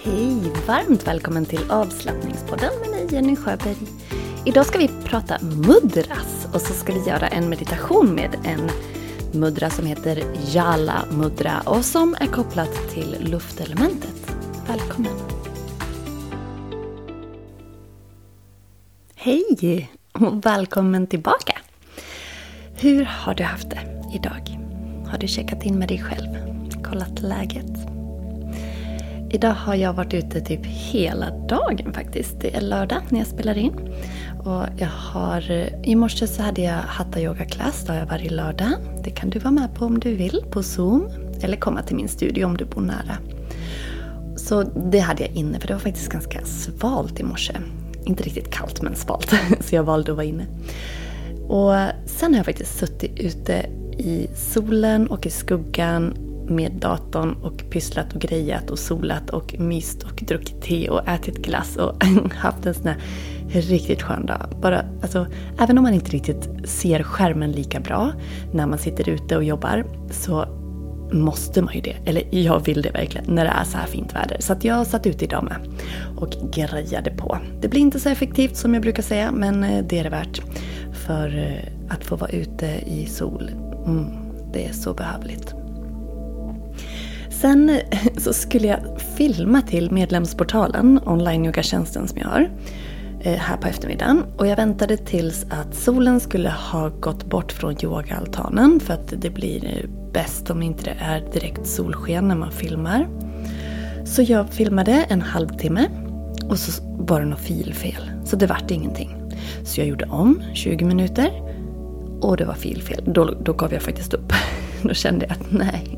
Hej, varmt välkommen till avslappningspodden med mig Jenny Sjöberg. Idag ska vi prata mudras och så ska vi göra en meditation med en mudra som heter Jala mudra och som är kopplat till luftelementet. Välkommen! Hej och välkommen tillbaka! Hur har du haft det idag? Har du checkat in med dig själv? Kollat läget? Idag har jag varit ute typ hela dagen faktiskt. Det är lördag när jag spelar in. Och i morse så hade jag hatta yoga class. Det har jag varje lördag. Det kan du vara med på om du vill på Zoom. Eller komma till min studio om du bor nära. Så det hade jag inne för det var faktiskt ganska svalt i morse. Inte riktigt kallt men svalt. Så jag valde att vara inne. Och sen har jag faktiskt suttit ute i solen och i skuggan med datorn och pysslat och grejat och solat och myst och druckit te och ätit glass och haft en sån här riktigt skön dag. Även om man inte riktigt ser skärmen lika bra när man sitter ute och jobbar så måste man ju det. Eller jag vill det verkligen när det är så här fint väder. Så att jag satt ute idag med och grejade på. Det blir inte så effektivt som jag brukar säga men det är det värt för att få vara ute i sol. Det är så behövligt. Sen så skulle jag filma till medlemsportalen, online-yogatjänsten som jag har, här på eftermiddagen. Och jag väntade tills att solen skulle ha gått bort från yogaaltanen för att det blir bäst om inte det är direkt solsken när man filmar. Så jag filmade en halvtimme och så var det något filfel. Så det vart ingenting. Så jag gjorde om 20 minuter och det var filfel. Då gav jag faktiskt upp. Då kände jag att nej.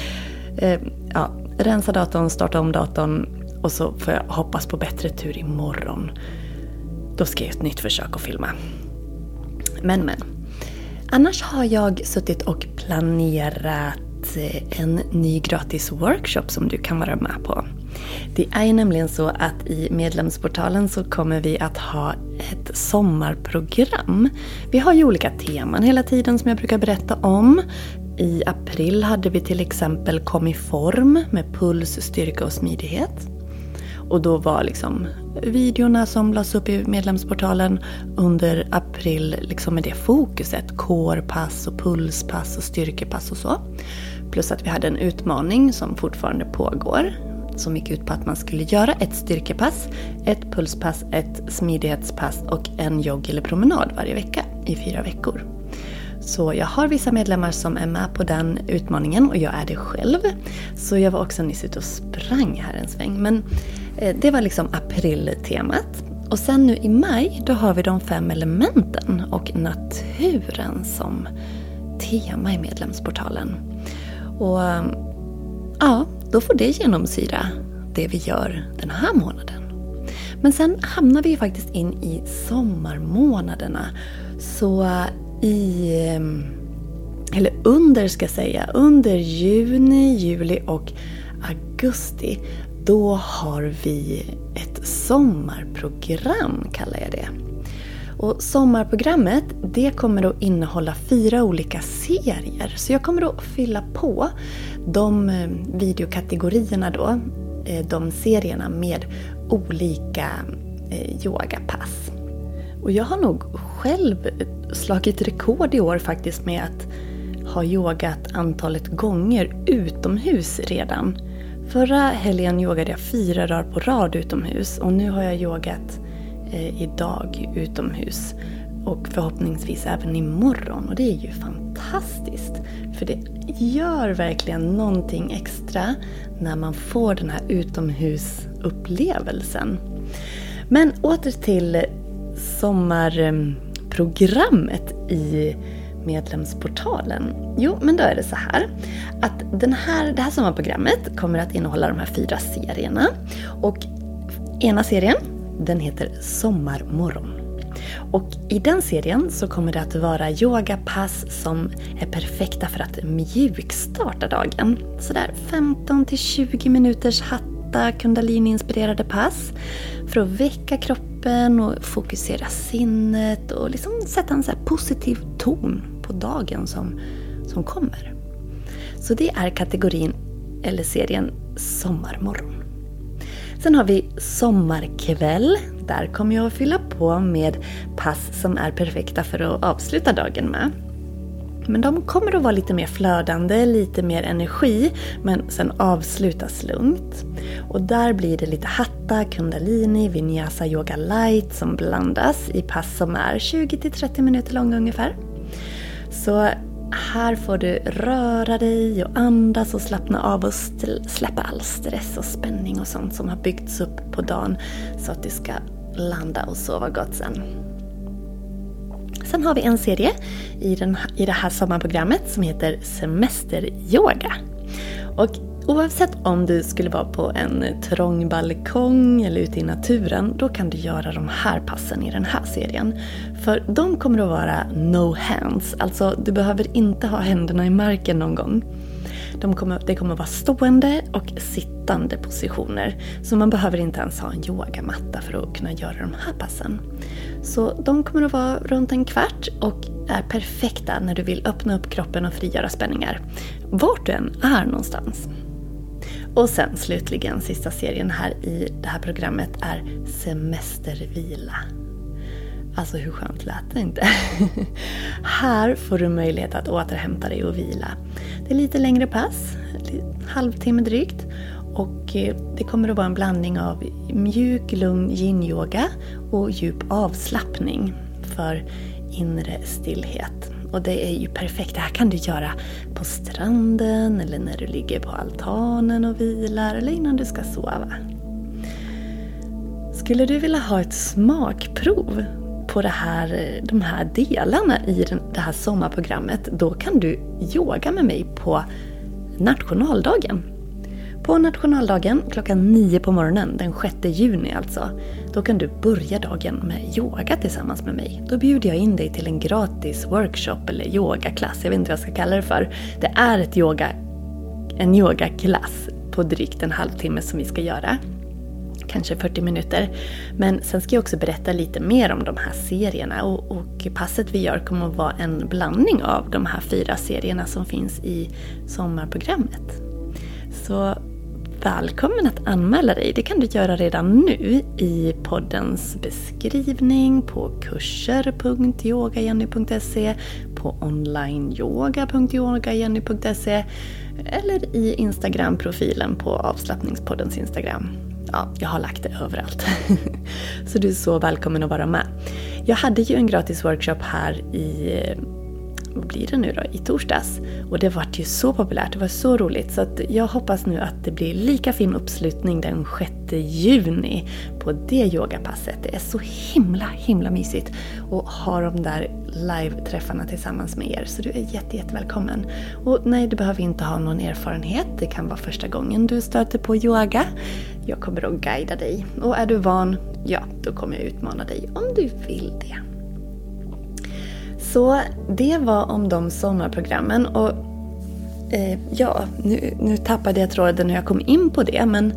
Rensa datorn, starta om datorn och så får jag hoppas på bättre tur imorgon. Då ska jag ett nytt försök att filma. Men. Annars har jag suttit och planerat en ny gratis workshop som du kan vara med på. Det är nämligen så att i medlemsportalen så kommer vi att ha ett sommarprogram. Vi har ju olika teman hela tiden som jag brukar berätta om. I april hade vi till exempel Kom i form med puls, styrka och smidighet. Och då var videorna som lades upp i medlemsportalen under april med det fokuset. Core-pass och pulspass och styrkepass och så. Plus att vi hade en utmaning som fortfarande pågår. Som gick ut på att man skulle göra ett styrkepass, ett pulspass, ett smidighetspass och en jogg eller promenad varje vecka i 4 veckor. Så jag har vissa medlemmar som är med på den utmaningen och jag är det själv. Så jag var också nyss ute och sprang här en sväng. Men det var apriltemat. Och sen nu i maj då har vi de 5 elementen och naturen som tema i medlemsportalen. Och då får det genomsyra det vi gör den här månaden. Men sen hamnar vi faktiskt in i sommarmånaderna. Så under juni, juli och augusti, då har vi ett sommarprogram kallar jag det. Och sommarprogrammet, det kommer att innehålla 4 olika serier. Så jag kommer att fylla på de videokategorierna då, de serierna med olika yogapass. Och jag har nog själv slagit rekord i år faktiskt med att ha yogat antalet gånger utomhus redan. Förra helgen yogade jag 4 dagar på rad utomhus och nu har jag yogat idag utomhus. Och förhoppningsvis även imorgon och det är ju fantastiskt. För det gör verkligen någonting extra när man får den här utomhusupplevelsen. Men åter till sommarprogrammet i medlemsportalen. Jo, men då är det så här att det här sommarprogrammet kommer att innehålla de här 4 serierna. Och ena serien, den heter Sommarmorgon. Och i den serien så kommer det att vara yogapass som är perfekta för att mjukstarta dagen. Så där 15-20 minuters hatta kundalini-inspirerade pass för att väcka kroppen och fokusera sinnet och sätta en så här positiv ton på dagen som kommer. Så det är kategorin eller serien Sommarmorgon. Sen har vi sommarkväll. Där kommer jag att fylla på med pass som är perfekta för att avsluta dagen med. Men de kommer att vara lite mer flödande, lite mer energi, men sen avslutas lugnt. Och där blir det lite hatta, kundalini, vinyasa yoga light som blandas i pass som är 20-30 minuter långa ungefär. Så här får du röra dig och andas och slappna av och släppa all stress och spänning och sånt som har byggts upp på dagen så att du ska landa och sova gott sen. Sen har vi en serie i det här sommarprogrammet som heter semesteryoga. Och oavsett om du skulle vara på en trång balkong eller ute i naturen, då kan du göra de här passen i den här serien. För de kommer att vara no hands, alltså du behöver inte ha händerna i marken någon gång. Det kommer att vara stående och sittande positioner. Så man behöver inte ens ha en yogamatta för att kunna göra de här passen. Så de kommer att vara runt en kvart och är perfekta när du vill öppna upp kroppen och frigöra spänningar. Vart du än är någonstans. Och sen slutligen sista serien här i det här programmet är semestervila. Alltså hur skönt lät det inte? Här får du möjlighet att återhämta dig och vila. Det är lite längre pass, halvtimme drygt. Och det kommer att vara en blandning av mjuk, lugn yin-yoga och djup avslappning för inre stillhet. Och det är ju perfekt. Det här kan du göra på stranden eller när du ligger på altanen och vilar eller innan du ska sova. Skulle du vilja ha ett smakprov på de här delarna i det här sommarprogrammet, då kan du yoga med mig på nationaldagen. På nationaldagen klockan 9 på morgonen, den 6 juni alltså, då kan du börja dagen med yoga tillsammans med mig. Då bjuder jag in dig till en gratis workshop eller yogaklass, jag vet inte vad jag ska kalla det för. Det är en yogaklass på drygt en halvtimme som vi ska göra. Kanske 40 minuter. Men sen ska jag också berätta lite mer om de här serierna. Och passet vi gör kommer att vara en blandning av de här 4 serierna som finns i sommarprogrammet. Så välkommen att anmäla dig. Det kan du göra redan nu i poddens beskrivning på kurser.yogajenny.se, på onlineyoga.yogajenny.se eller i Instagram-profilen på avslappningspoddens Instagram. Ja, jag har lagt det överallt. Så du är så välkommen att vara med. Jag hade ju en gratis workshop här vad blir det nu då? I torsdags. Och det var ju så populärt, det var så roligt. Så att jag hoppas nu att det blir lika fin uppslutning den 6 juni på det yogapasset. Det är så himla mysigt att ha de där live-träffarna tillsammans med er. Så du är jättevälkommen. Och nej, du behöver inte ha någon erfarenhet. Det kan vara första gången du stöter på yoga. Jag kommer att guida dig. Och är du van, ja, då kommer jag utmana dig om du vill det. Så det var om de sommarprogrammen och nu tappade jag tråden när jag kom in på det, men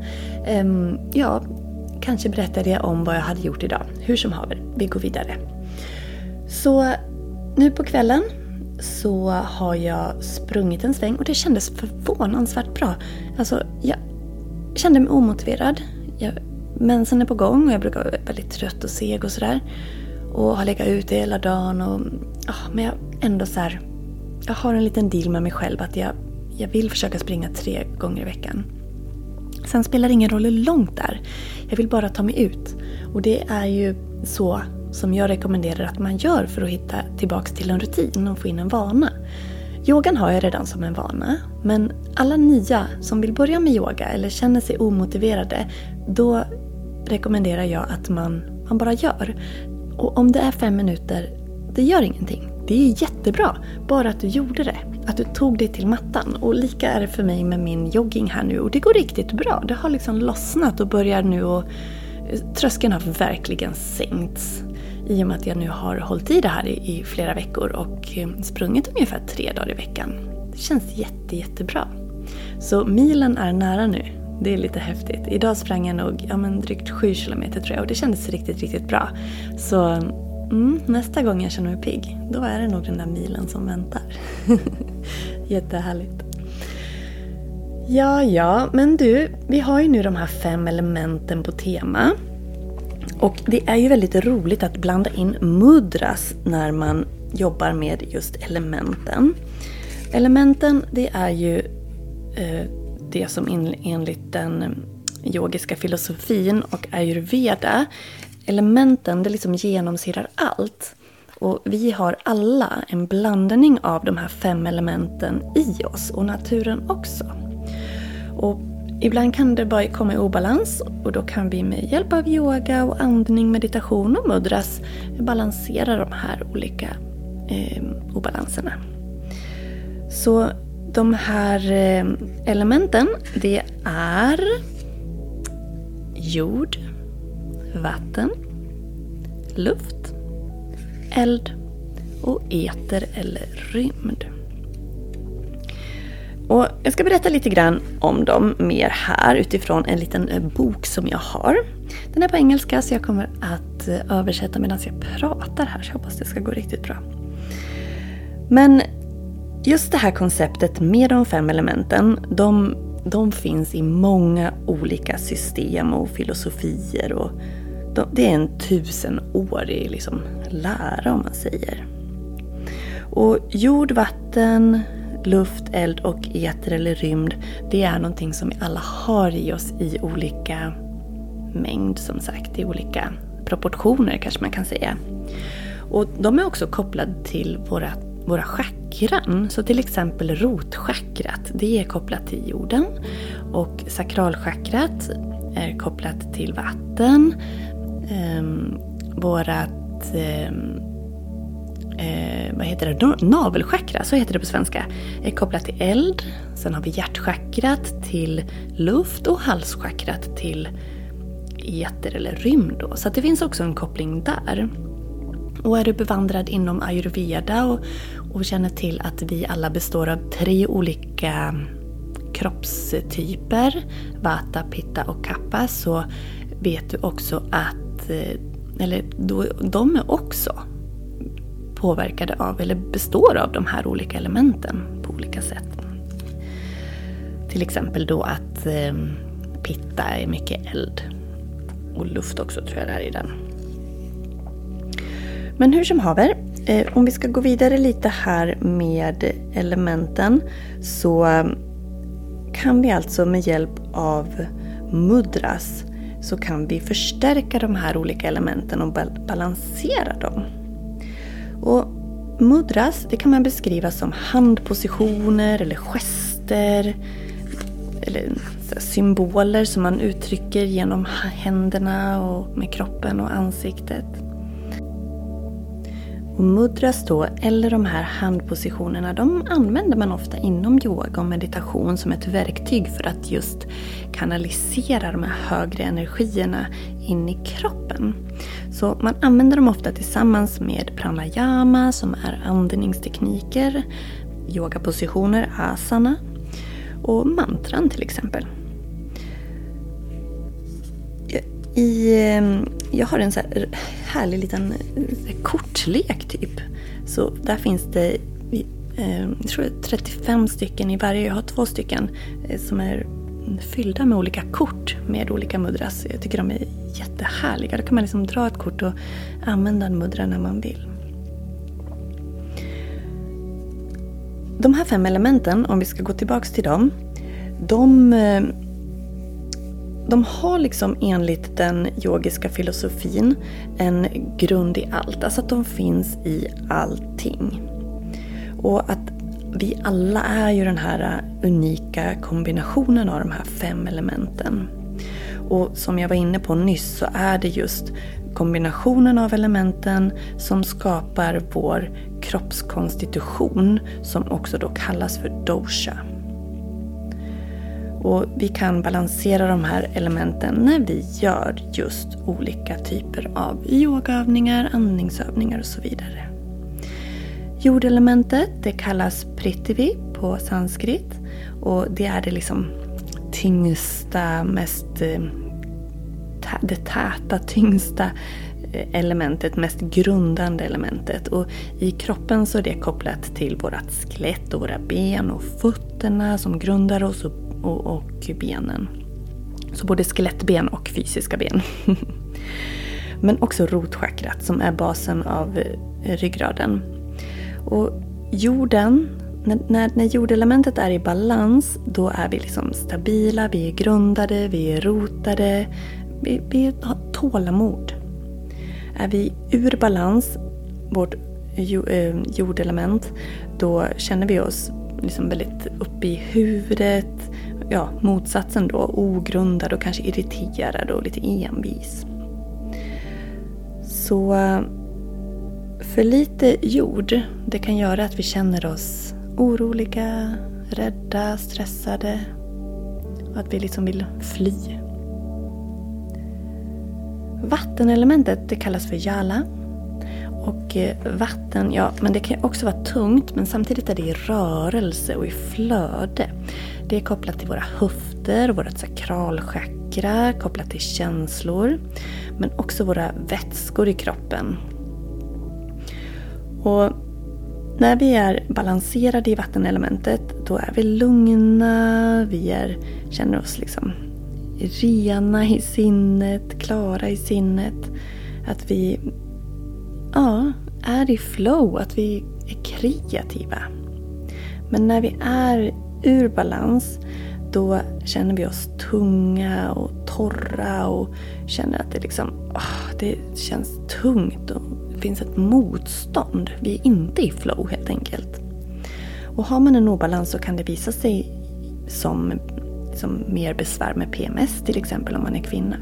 kanske berättade jag om vad jag hade gjort idag. Hur som haver, vi går vidare. Så nu på kvällen så har jag sprungit en sväng och det kändes förvånansvärt bra. Alltså jag kände mig omotiverad, mensen är på gång och jag brukar vara väldigt trött och seg och sådär. Och har legat ute hela dagen. Men jag ändå så här, jag har en liten deal med mig själv att jag vill försöka springa 3 gånger i veckan. Sen spelar det ingen roll hur långt där. Jag vill bara ta mig ut. Och det är ju så som jag rekommenderar att man gör för att hitta tillbaks till en rutin och få in en vana. Yogan har jag redan som en vana. Men alla nya som vill börja med yoga eller känner sig omotiverade, då rekommenderar jag att man bara gör. Och om det är 5 minuter, det gör ingenting. Det är jättebra, bara att du gjorde det. Att du tog dig till mattan. Och lika är det för mig med min jogging här nu. Och det går riktigt bra. Det har liksom lossnat och börjar nu och tröskeln har verkligen sänkts. I och med att jag nu har hållit i det här i flera veckor och sprungit ungefär 3 dagar i veckan. Det känns jättebra. Så milen är nära nu. Det är lite häftigt. Idag sprang jag nog drygt 7 kilometer tror jag. Och det kändes riktigt bra. Så nästa gång jag känner mig pigg, då är det nog den där milen som väntar. Jättehärligt. Ja, men du, vi har ju nu de här 5 elementen på tema. Och det är ju väldigt roligt att blanda in mudras när man jobbar med just elementen. Elementen, det är ju det som enligt den yogiska filosofin och ayurveda, elementen det liksom genomsyrar allt. Och vi har alla en blandning av de här 5 elementen i oss och naturen också. Och ibland kan det bara komma i obalans och då kan vi med hjälp av yoga och andning, meditation och mudras balansera de här olika obalanserna. Så de här elementen, det är jord, vatten, luft, eld och eter eller rymd. Och jag ska berätta lite grann om dem mer här utifrån en liten bok som jag har. Den är på engelska så jag kommer att översätta medan jag pratar här, så jag hoppas det ska gå riktigt bra. Men just det här konceptet med de 5 elementen, de finns i många olika system och filosofier. Och det är en 1000-årig liksom lära om man säger. Och jord, vatten, luft, eld och eter eller rymd, det är någonting som vi alla har i oss i olika mängd, som sagt, i olika proportioner kanske man kan säga. Och de är också kopplade till våra chakran. Så till exempel rotchakrat, det är kopplat till jorden. Och sakralchakrat är kopplat till vatten. Navelchakra, så heter det på svenska, är kopplat till eld. Sen har vi hjärtchakrat till luft och halschakrat till eter eller rymd då. Så att det finns också en koppling där. Och är du bevandrad inom ayurveda och känner till att vi alla består av 3 olika kroppstyper, vata, pitta och kapha, så vet du också att de är också påverkade av eller består av de här olika elementen på olika sätt. Till exempel då att pitta är mycket eld och luft också tror jag det är i den. Men hur som haver, om vi ska gå vidare lite här med elementen, så kan vi alltså med hjälp av mudras så kan vi förstärka de här olika elementen och balansera dem. Och mudras, det kan man beskriva som handpositioner eller gester eller symboler som man uttrycker genom händerna och med kroppen och ansiktet. Och mudras då, eller de här handpositionerna, de använder man ofta inom yoga och meditation som ett verktyg för att just kanalisera de här högre energierna in i kroppen. Så man använder dem ofta tillsammans med pranayama som är andningstekniker, yogapositioner, asana och mantran till exempel. Jag har en så här härlig liten kortlek typ. Så där finns det, jag tror det är 35 stycken i varje. Jag har 2 stycken som är fyllda med olika kort med olika mudras. Jag tycker de är jättehärliga. Då kan man liksom dra ett kort och använda en mudra när man vill. De här 5 elementen, om vi ska gå tillbaks till dem, de har liksom enligt den yogiska filosofin en grund i allt. Alltså att de finns i allting. Och att vi alla är ju den här unika kombinationen av de här 5 elementen. Och som jag var inne på nyss så är det just kombinationen av elementen som skapar vår kroppskonstitution som också då kallas för dosha. Och vi kan balansera de här elementen när vi gör just olika typer av yogaövningar, andningsövningar och så vidare. Jordelementet, det kallas prithvi på sanskrit. Och det är det liksom tyngsta, det täta, tyngsta elementet, mest grundande elementet. Och i kroppen så är det kopplat till vårat skelett och våra ben och fötterna som grundar oss och benen. Så både skelettben och fysiska ben. Men också rotchakrat som är basen av ryggraden. Och jorden, när jordelementet är i balans, då är vi liksom stabila, vi är grundade, vi är rotade, vi har tålamod. Är vi ur balans, vårt jordelement, då känner vi oss liksom väldigt uppe i huvudet. Ja, motsatsen då, ogrundad och kanske irriterad och lite envis. Så för lite jord, det kan göra att vi känner oss oroliga, rädda, stressade och att vi liksom vill fly. Vattenelementet, det kallas för jala. Och vatten, ja, men det kan också vara tungt, men samtidigt är det i rörelse och i flöde. Det är kopplat till våra höfter, vårt sakralchakra, kopplat till känslor, men också våra vätskor i kroppen. Och när vi är balanserade i vattenelementet, då är vi lugna, känner oss liksom rena i sinnet, klara i sinnet. Att vi är i flow, att vi är kreativa. Men när vi är ur balans, då känner vi oss tunga och torra och känner att det känns tungt och det finns ett motstånd. Vi är inte i flow helt enkelt. Och har man en obalans så kan det visa sig som mer besvär med PMS, till exempel om man är kvinna.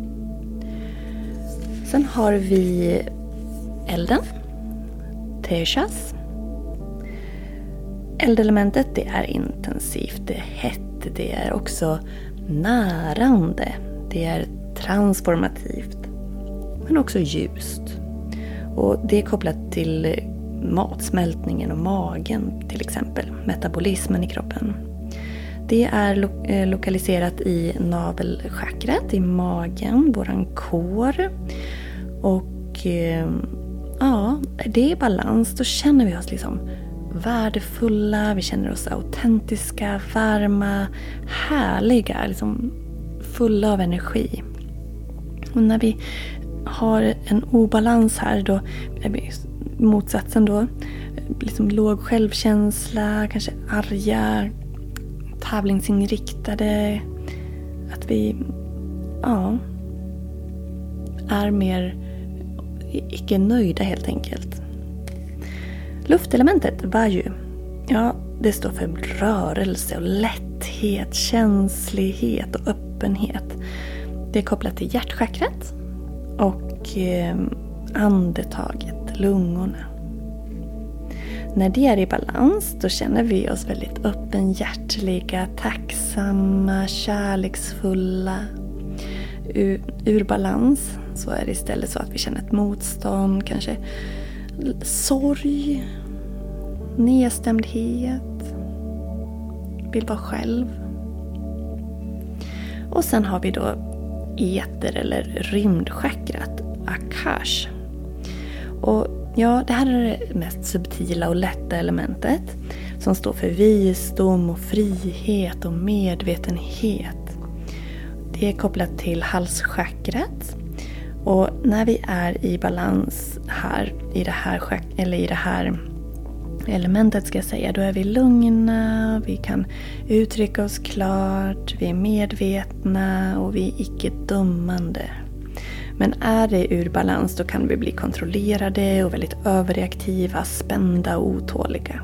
Sen har vi elden, Tejas. Eldelementet, det är intensivt, det är hett, det är också närande, det är transformativt, men också ljust. Och det är kopplat till matsmältningen och magen till exempel, metabolismen i kroppen. Det är lokaliserat i navelchakrat, i magen, våran kår. Och det är balans, då känner vi oss liksom värdefulla, vi känner oss autentiska, varma, härliga, liksom fulla av energi. Och när vi har en obalans här, då är vi motsatsen då, liksom låg självkänsla, kanske arga, tävlingsinriktade, att vi är mer icke nöjda helt enkelt. Luftelementet, Vayu, det står för rörelse och lätthet, känslighet och öppenhet. Det är kopplat till hjärtchakrat och andetaget, lungorna. När det är i balans, då känner vi oss väldigt öppenhjärtliga, tacksamma, kärleksfulla. Ur balans så är det istället så att vi känner ett motstånd, kanske sorg, nedstämdhet, vill vara själv. Och sen har vi då eter eller rymdchakrat, Akash. Och det här är det mest subtila och lätta elementet som står för visdom och frihet och medvetenhet. Det är kopplat till halschakrat. Och när vi är i balans här i det här elementet ska jag säga, då är vi lugna, vi kan uttrycka oss klart, vi är medvetna och vi är icke dömande. Men är det ur balans, då kan vi bli kontrollerade och väldigt överreaktiva, spända och otåliga.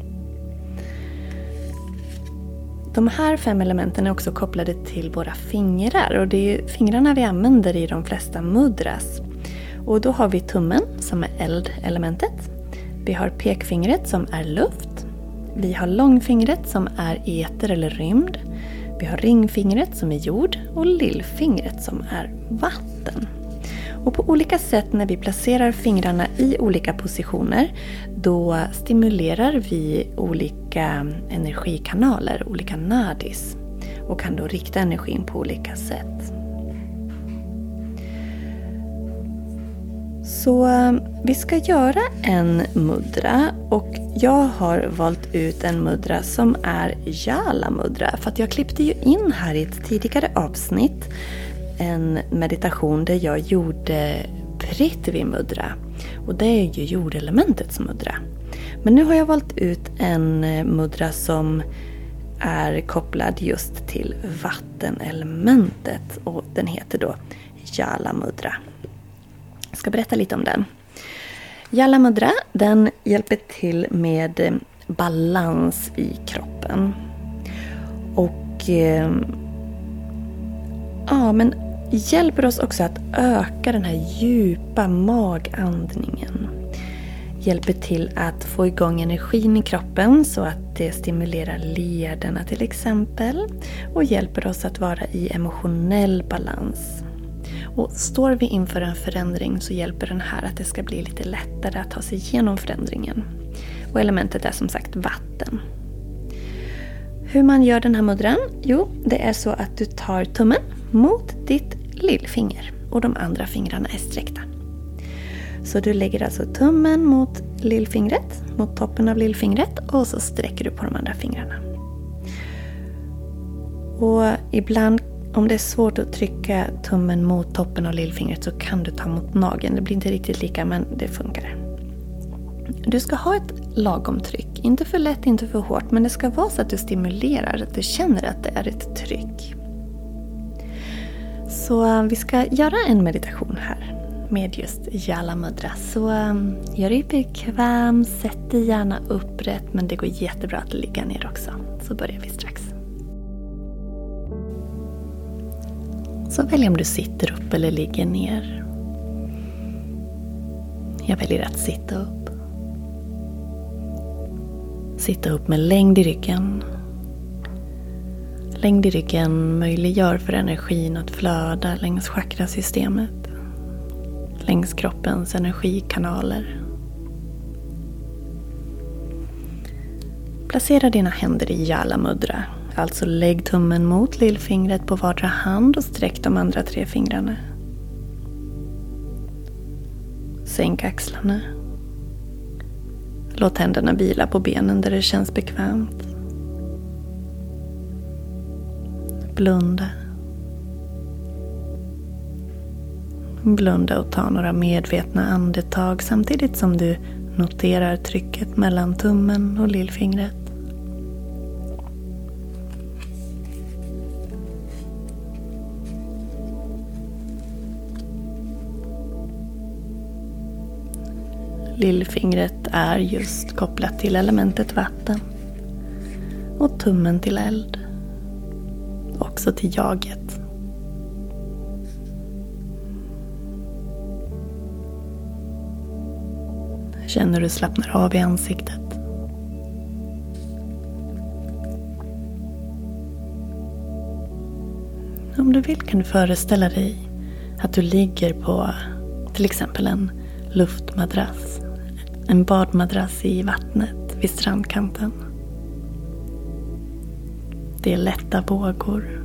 De här 5 elementen är också kopplade till våra fingrar, och det är fingrarna vi använder i de flesta mudras. Och då har vi tummen som är eldelementet. Vi har pekfingret som är luft. Vi har långfingret som är eter eller rymd. Vi har ringfingret som är jord och lillfingret som är vatten. Och på olika sätt när vi placerar fingrarna i olika positioner, då stimulerar vi olika energikanaler, olika nadis, och kan då rikta energin på olika sätt. Så vi ska göra en mudra och jag har valt ut en mudra som är Jala mudra. För att jag klippte ju in här i ett tidigare avsnitt en meditation där jag gjorde Prithvi mudra. Och det är ju jordelementets mudra. Men nu har jag valt ut en mudra som är kopplad just till vattenelementet. Och den heter då Jala mudra. Jag ska berätta lite om den. Jala mudra, den hjälper till med balans i kroppen. Och men hjälper oss också att öka den här djupa magandningen. Hjälper till att få igång energin i kroppen så att det stimulerar lederna till exempel. Och hjälper oss att vara i emotionell balans. Och står vi inför en förändring så hjälper den här att det ska bli lite lättare att ta sig igenom förändringen. Och elementet är som sagt vatten. Hur man gör den här mudran? Jo, det är så att du tar tummen mot ditt lillfinger. Och de andra fingrarna är sträckta. Så du lägger alltså tummen mot lillfingret, mot toppen av lillfingret. Och så sträcker du på de andra fingrarna. Och ibland, om det är svårt att trycka tummen mot toppen av lillfingret så kan du ta mot nageln. Det blir inte riktigt lika, men det funkar. Du ska ha ett lagom tryck. Inte för lätt, inte för hårt. Men det ska vara så att du stimulerar, att du känner att det är ett tryck. Så vi ska göra en meditation här med just Jala mudra. Så gör dig bekväm, sätt dig gärna upprätt. Men det går jättebra att ligga ner också. Så börjar vi strax. Så välj om du sitter upp eller ligger ner. Jag väljer att sitta upp. Sitta upp med längd i ryggen. Längd i ryggen möjliggör för energin att flöda längs chakrasystemet. Längs kroppens energikanaler. Placera dina händer i Jala mudra. Alltså lägg tummen mot lillfingret på vardera hand och sträck de andra 3 fingrarna. Sänk axlarna. Låt händerna vila på benen där det känns bekvämt. Blunda. Blunda och ta några medvetna andetag samtidigt som du noterar trycket mellan tummen och lillfingret. Lillfingret är just kopplat till elementet vatten. Och tummen till eld. Också till jaget. Känner du slappnar av i ansiktet. Om du vill kan du föreställa dig att du ligger på till exempel en luftmadrass. En badmadrass i vattnet vid strandkanten. Det är lätta vågor.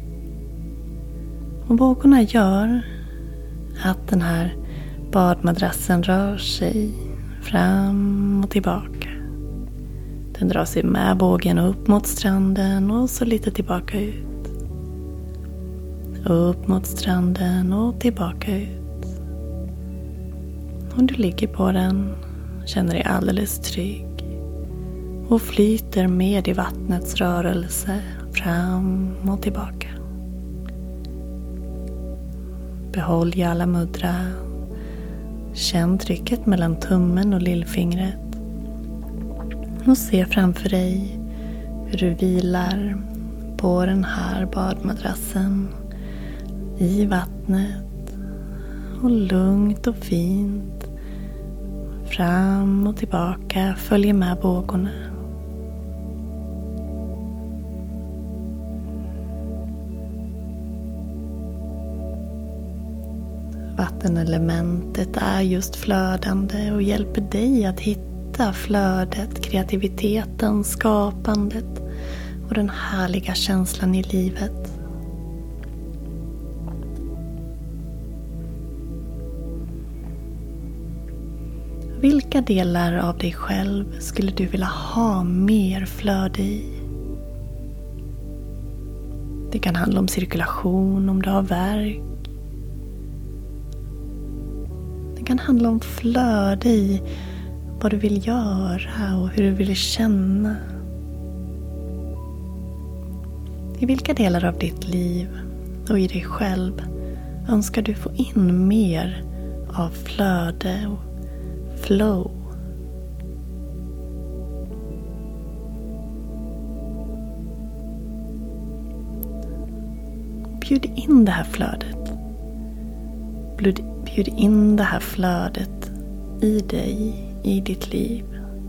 Och vågorna gör att den här badmadrassen rör sig fram och tillbaka. Den drar sig med vågen upp mot stranden och så lite tillbaka ut. Upp mot stranden och tillbaka ut. Och du ligger på den, känner dig alldeles trygg och flyter med i vattnets rörelse fram och tillbaka. Behåll Jala mudra. Känn trycket mellan tummen och lillfingret. Och se framför dig hur du vilar på den här badmadrassen i vattnet. Och lugnt och fint fram och tillbaka följer med vågorna. Vattenelementet är just flödande och hjälper dig att hitta flödet, kreativiteten, skapandet och den härliga känslan i livet. Vilka delar av dig själv skulle du vilja ha mer flöde i? Det kan handla om cirkulation om du har värk. Det kan handla om flöde i vad du vill göra och hur du vill känna. I vilka delar av ditt liv och i dig själv önskar du få in mer av flöde och flow? Bjud in det här flödet. Bjud in det här flödet i dig, i ditt liv.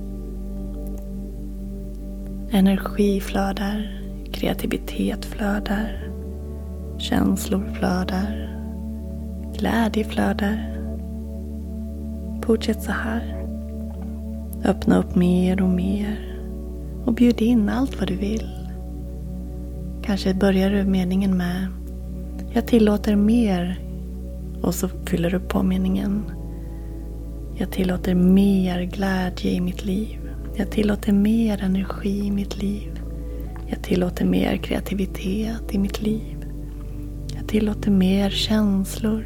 Energi flödar, kreativitet flödar, känslor flödar, glädje flödar. Fortsätt så här. Öppna upp mer och mer och bjud in allt vad du vill. Kanske börjar du meningen med jag tillåter mer, och så fyller du på meningen. Jag tillåter mer glädje i mitt liv. Jag tillåter mer energi i mitt liv. Jag tillåter mer kreativitet i mitt liv. Jag tillåter mer känslor.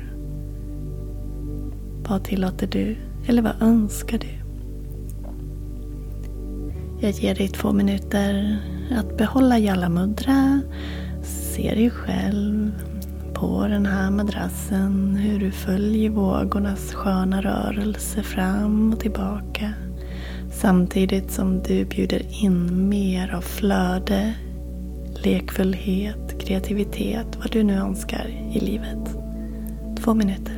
Vad tillåter du? Eller vad önskar du? Jag ger dig 2 minuter att behålla Jala Mudra. Se dig själv på den här madrassen, hur du följer vågornas sköna rörelse fram och tillbaka. Samtidigt som du bjuder in mer av flöde, lekfullhet, kreativitet, vad du nu önskar i livet. 2 minuter.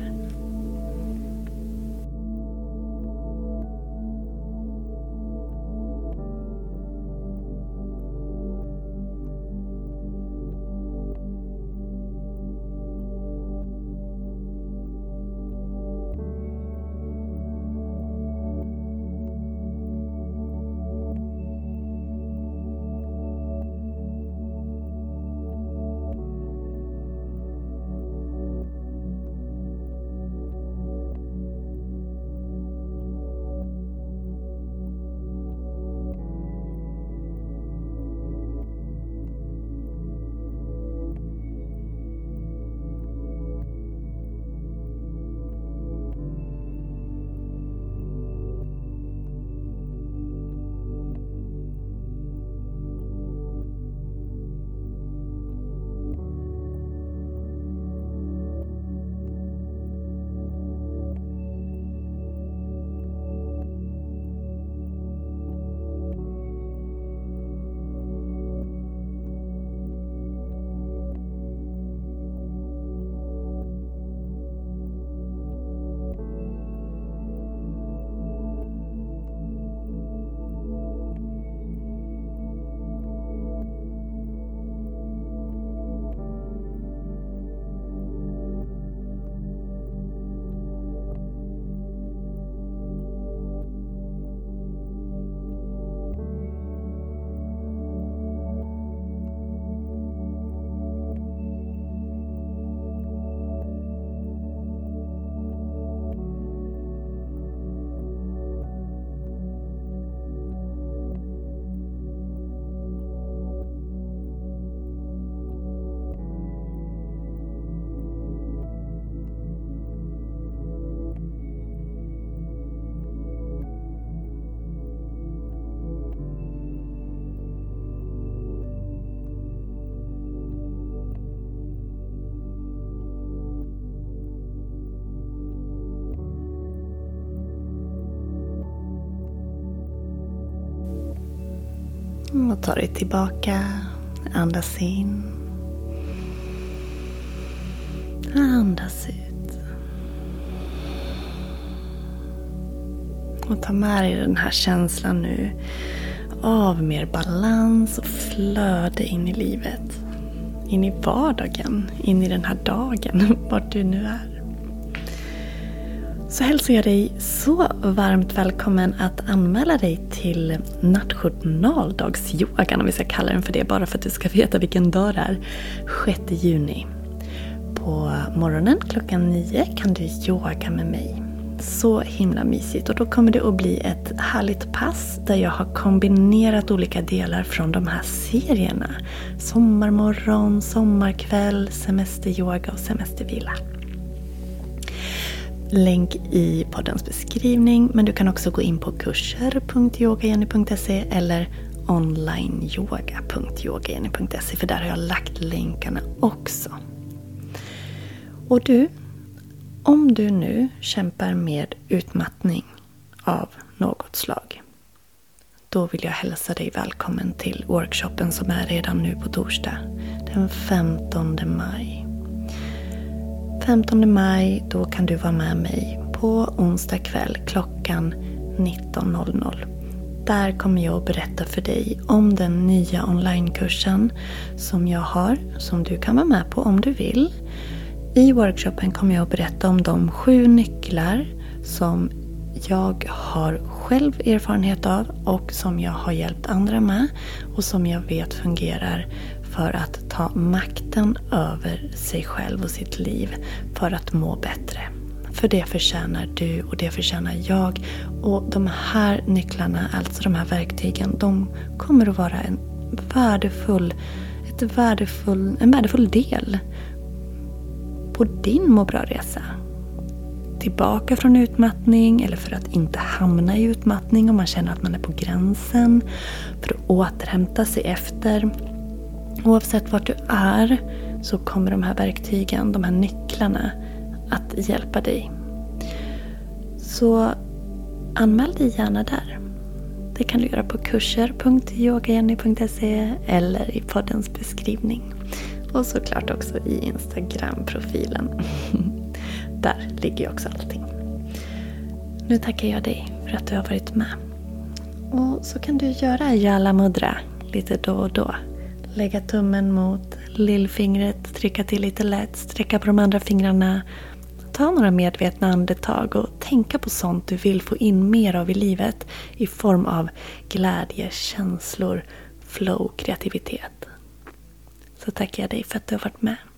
Och ta dig tillbaka. Andas in. Andas ut. Och ta med dig den här känslan nu av mer balans och flöde in i livet. In i vardagen. In i den här dagen. Vart du nu är. Så hälsar jag dig så varmt välkommen att anmäla dig till nationaldagsyogan, om vi ska kalla den för det, bara för att du ska veta vilken dag det är. 6 juni. På morgonen klockan 9 kan du yoga med mig. Så himla mysigt, och då kommer det att bli ett härligt pass där jag har kombinerat olika delar från de här serierna. Sommarmorgon, sommarkväll, semesteryoga och semestervila. Länk i poddens beskrivning, men du kan också gå in på kurser.yogajenny.se eller onlineyoga.yogajenny.se, för där har jag lagt länkarna också. Och du, om du nu kämpar med utmattning av något slag, då vill jag hälsa dig välkommen till workshopen som är redan nu på torsdag, den 15 maj. 15 maj, då kan du vara med mig på onsdag kväll klockan 19.00. Där kommer jag att berätta för dig om den nya onlinekursen som jag har, som du kan vara med på om du vill. I workshopen kommer jag att berätta om de 7 nycklar som jag har själv erfarenhet av och som jag har hjälpt andra med och som jag vet fungerar för att ta makten över sig själv och sitt liv för att må bättre. För det förtjänar du och det förtjänar jag. Och de här nycklarna, alltså de här verktygen, de kommer att vara en värdefull del på din må bra-resa. Tillbaka från utmattning, eller för att inte hamna i utmattning om man känner att man är på gränsen. För att återhämta sig efter. Oavsett vart du är så kommer de här verktygen, de här nycklarna att hjälpa dig. Så anmäl dig gärna där. Det kan du göra på kurser.yogajenny.se eller i poddens beskrivning. Och såklart också i Instagram-profilen. Där ligger också allting. Nu tackar jag dig för att du har varit med. Och så kan du göra Jala Mudra lite då och då. Lägga tummen mot lillfingret, trycka till lite lätt, sträcka på de andra fingrarna. Ta några medvetna andetag och tänka på sånt du vill få in mer av i livet i form av glädje, känslor, flow, kreativitet. Så tackar jag dig för att du har varit med.